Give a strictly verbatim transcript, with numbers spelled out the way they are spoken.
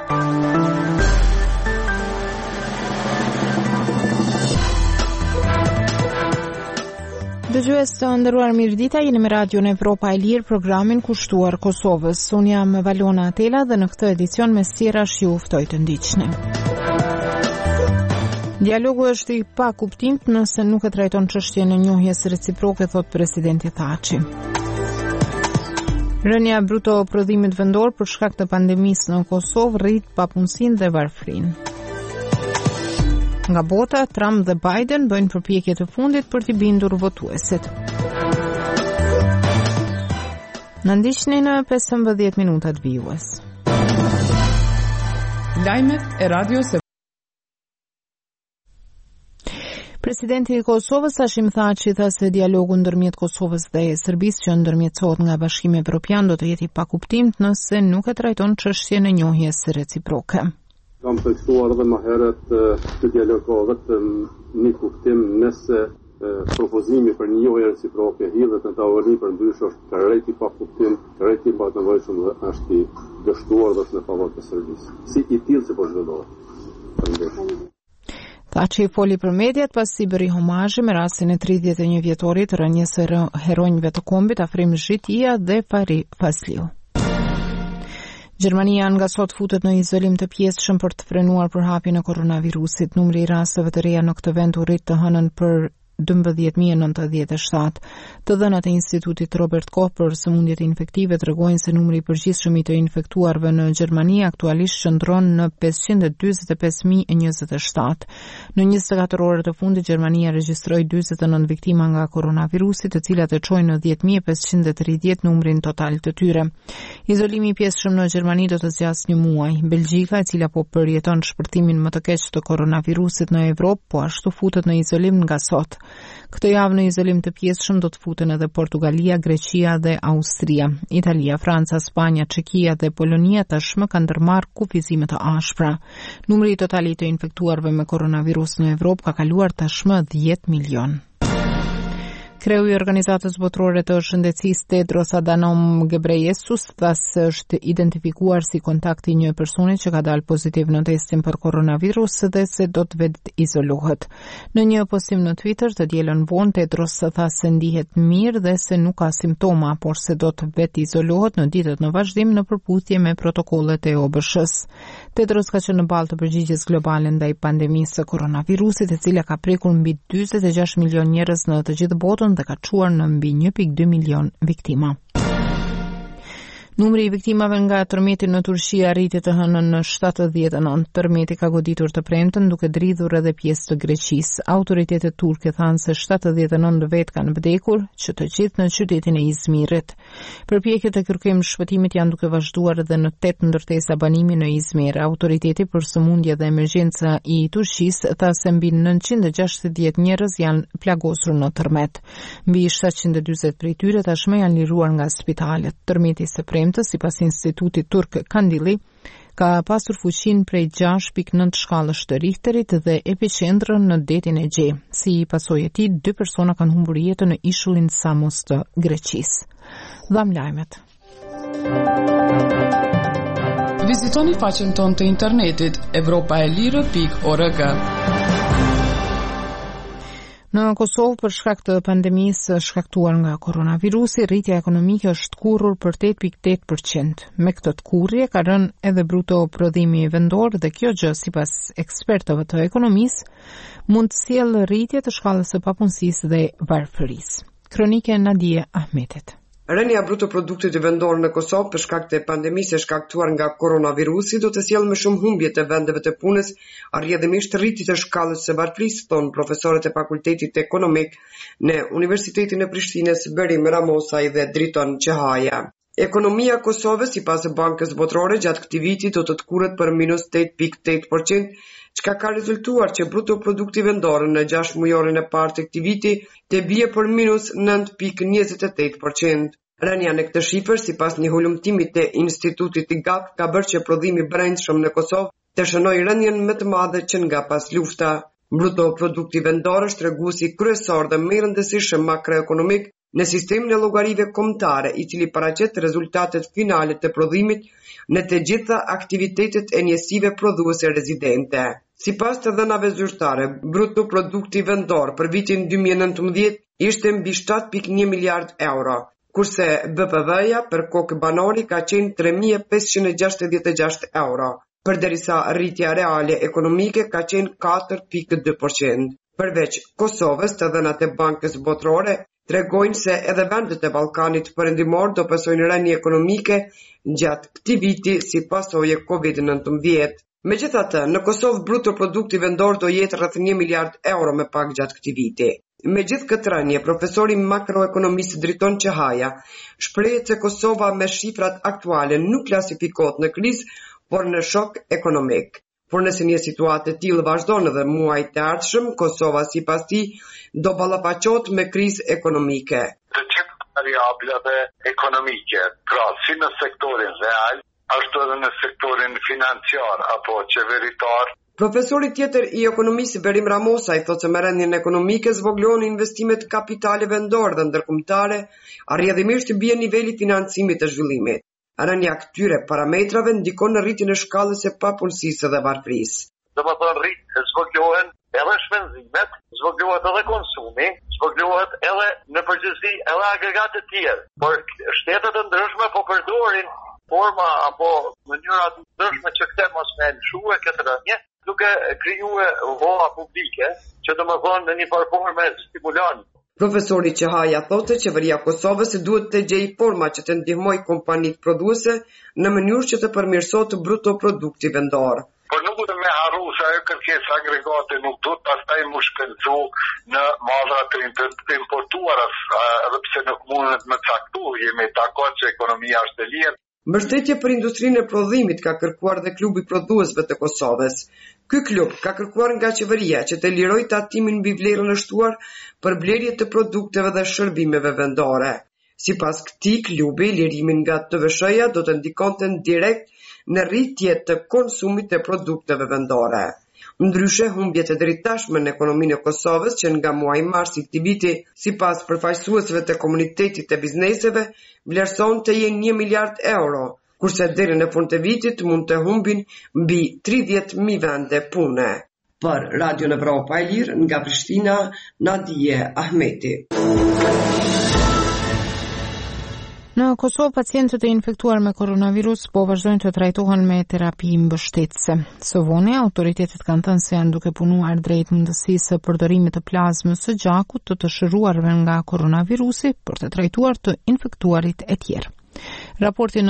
Dëgjues të nderuar, mirëdita, jeni me Radio në Evropa e Lirë, programin kushtuar Kosovës. Unë jam Valona Atela dhe në këtë edicion mes tjerash ju ftoj të ndiqni. Dialogu është i pa kuptimt nëse nuk e trajton çështjen e njohjes reciproke, thot presidenti Thaçi. Rënja bruto prodhimit vendor për shkak të pandemisë në Kosovë rrit papunësinë dhe varfrinë. Nga bota, Trump dhe Biden bëjnë përpjekje të fundit për t'i bindur votuesit. Në ndiqni në pesëmbëdhjetë minutat vijues. Lajmet e radios e Presidenti i Kosovës Hashim Thaçi tha se dialogu ndërmjet Kosovës dhe Serbisë që ndërmjetësohet nga Bashkimi Evropian do të jetë i pakuptimt nëse nuk e trajton çështjen e njohjes reciproke. Kam tekstuar dhe më herët të dialogohet një kuptim nëse propozimi për një njohje reciproke hidhet në tavolinë për ndrysh është krejt i pa kuptim, krejt i pa nevojshëm dhe është i dështuar dhe është në favor të Serbisë. Si i tillë se po zhvillohet. Thaçi foli për mediat pasi bëri homazhe me rastin e tridhjetë e një vjetorit të rënjes së heronjve të kombit Afrim Zhitia dhe Fari Fasliu. Gjermania nga sot futet në izolim të pjesëshëm për të frenuar përhapjen e koronavirusit. Numri i rasteve të reja në këtë vend u rrit të hënën për dymbëdhjetë mijë e nëntëdhjetë e shtatë. Të dhënat e Institutit Robert Koch për sëmundjet infektive tregojnë se numri i përgjithshëm i të infektuarve në Gjermani aktualisht qëndron në pesëqind e dyzet e pesë mijë e njëzet e shtatë. Në njëzet e katër orët e fundit Gjermania regjistroi dyzet e nëntë viktima nga koronavirusi, të cilat e çojnë në dhjetë mijë e pesëqind e tridhjetë numrin total të tyre. Izolimi i pjesëshëm në Gjermani do të zgjasë një muaj. Belgjika, e cila po përjeton shpërtimin më të keq të koronavirusit në Evropë, po ashtu futet në izolim nga sot. Këtë javë në izolim të pjesëshëm do të futen edhe Portugalia, Greqia dhe Austria. Italia, Franca, Spanja, Çekia dhe Polonia tashmë kanë ndërmarrë kufizime të ashpra. Numri total i të infektuarve me koronavirus në Evropë ka kaluar tashmë dhjetë milion. Kreu i Organizatës Botërore të Shëndetësisë Tedros Adhanom Ghebreyesus tha se është identifikuar si kontakti një personi që ka dalë pozitiv në testin për koronavirus dhe se do të vetë izolohet. Në një postim në Twitter të dielën vonë, Tedros tha se ndihet mirë dhe se nuk ka simptoma, por se do të vetë izolohet në ditët në vazhdim në përputhje me protokollet e O B S H-s. Tedros ka qenë në balë të përgjigjes globale ndaj pandemisë së koronavirusit, e cila ka prekur mbi njëzet e gjashtë milion njerëz në të gjithë botën dhe ka çuar në mbi një pikë dy milion viktima. Numri i viktimave nga tërmeti në Turqi arriti të hënën në shtatëdhjetë e nëntë. Tërmeti ka goditur të premten duke dridhur edhe pjesë të Greqisë. Autoritetet turke thanë se shtatëdhjetë e nëntë vetë kanë vdekur, që të gjithë në qytetin e Izmirit. Përpjekjet e kërkim shpëtimit janë duke vazhduar edhe në tetë ndërtesa banimi në Izmir. Autoriteti për sëmundje dhe emergjenca i Turqisë tha se mbi nëntëqind e gjashtëdhjetë njerëz janë plagosur në tërmet. Mbi shtatëqind e dyzet prej tyre tashmë janë liruar nga spitalet. Tërmeti së premte, sipas Institutit Turk Kandili, ka pasur fuqin prej gjashtë pikë nëntë shkallësh të Richterit dhe epiqendrën në detin e Egje. Si pasojë e tij, dy persona kanë humbur jetën në ishullin Samos të Greqisë. Dham lajmet. Vizitoni faqen tonë të internetit evropa e lirë pikë org. Në Kosovë, për shkak të pandemisë shkaktuar nga koronavirusi, rritja ekonomike është tkurrur për tetë pikë tetë përqind. Me këtë tkurrje ka rënë edhe bruto prodhimi vendor dhe kjo gjë, sipas ekspertëve të ekonomisë, mund të sjellë rritje të shkallës së papunësisë dhe varfërisë. Kronike Nadie Ahmetit. Rënja bruto produktit vendor në Kosovë për shkak të pandemisë e shkaktuar nga koronavirusi do të sjellë më shumë humbje të vendeve të punës, arrjedhimisht rritje të shkallës së varfërisë, thon profesorët e Fakultetit Ekonomik në Universitetin e Prishtinës Berim Ramosaj dhe Driton Qehaja. Ekonomia e Kosovës, sipas Bankës Botërore, gjatë këtij viti do të tkurret për minus tetë pikë tetë përqind, çka ka rezultuar që bruto produkti vendor në gjashtë mujorin e parë të këtij viti të bie për minus nëntë pikë njëzet e tetë përqind. Rënja në këtë shifër, sipas një hulumtimi të Institutit G A K, ka bërë që prodhimi brendshëm në Kosovë të shënojë rënjen më të madhe që nga pas lufta. Bruto produkti vendor është treguesi kryesor dhe më i rëndësishëm makroekonomik në sistemin e llogarive kombëtare, i cili paraqet rezultatet finale të prodhimit në të gjitha aktivitetet e njësive prodhuese rezidente. Sipas të dhënave zyrtare, bruto produkti vendor për vitin dy mijë e nëntëmbëdhjetë ishte mbi shtatë pikë një miliard euro, kurse B P V-ja për kokë banori ka qenë tre mijë e pesëqind e gjashtëdhjetë e gjashtë euro, përderisa rritja reale ekonomike ka qenë katër pikë dy përqind. Përveç Kosovës, të dhënat e Bankës Botërore tregojnë se edhe vendet e Ballkanit Perëndimor do pasojnë rënje ekonomike gjatë këtij viti si pasojë Covid nëntëmbëdhjetë. Megjithatë, në Kosovë bruto produkti vendor do jetë rreth një miliard euro më pak gjatë këtij viti. Me gjithë këtë rënje, profesori makroekonomist Driton Qahaja shprehet se Kosova me shifrat aktuale nuk klasifikohet në krizë, por në shok ekonomik. Por nëse një situatë e tillë vazhdon edhe muajt e ardhshëm, Kosova sipas tij do ballafaqohet me krizë ekonomike. Të gjithë variablave ekonomike, pra si në sektorin real, ashtu edhe në sektorin financiar apo qeveritar. Profesori tjetër i ekonomisë Berim Ramosaj thotë se me rendjen ekonomike zvoglohen investimet kapitale vendor dhe ndërkombëtare, arrjedhimisht bie niveli financimit të zhvillimit. Rënja këtyre parametrave ndikon në rritjen e shkallës së papunësisë dhe varfërisë. Domethënë rrit zvoglohen edhe shpenzimet, zvoglohet edhe konsumi, zvoglohet edhe në përgjithësi edhe agregate të tjerë. Por shtetet e ndryshme po përdorin forma apo mënyra të ndryshme që këtë mos me lëshue këtë rënje, duke krijuar voa publike, që domethënë në një formë stimulon. Profesori Qahaja thotë se qeveria e Kosovës duhet të gjejë forma që të ndihmojë kompanitë prodhuese në mënyrë që të përmirësohet bruto produkti vendor. Por nuk duhet me harru se ajo kërkesë agregate nuk duhet pastaj mu shpenzu në madhra të importuara, edhe pse nuk mundet me caktu, jemi dakord që ekonomia është e lirë. Mbështetje për industrinë e prodhimit ka kërkuar dhe klubi prodhuesve të Kosovës. Ky klub ka kërkuar nga qeveria që të lirojë tatimin mbi vlerën e shtuar për blerje të produkteve dhe shërbimeve vendore. Sipas këtij klubi, lirimin nga T V S-ja do të ndikonte direkt në rritje të konsumit të produkteve vendore. Ndryshe, humbjet e deri tashme në ekonominë e Kosovës, që nga muaji mars i këtij viti, sipas përfaqësuesve të komunitetit të bizneseve, vlerëson të jenë një miliard euro, kurse deri në fund të vitit mund të humbin mbi tridhjetë mijë vende pune. Për Radio Evropa e Lirë, nga Prishtina, Nadije Ahmeti. Në Kosovë, pacientët e infektuar me koronavirus po vazhdojnë të trajtohen me terapi mbështetëse. Së voni, autoritetet kanë thënë se janë duke punuar drejt mundësisë së përdorimit të plazmës së gjakut të të shëruarve nga koronavirusi për të trajtuar të infektuarit e tjerë. Raporti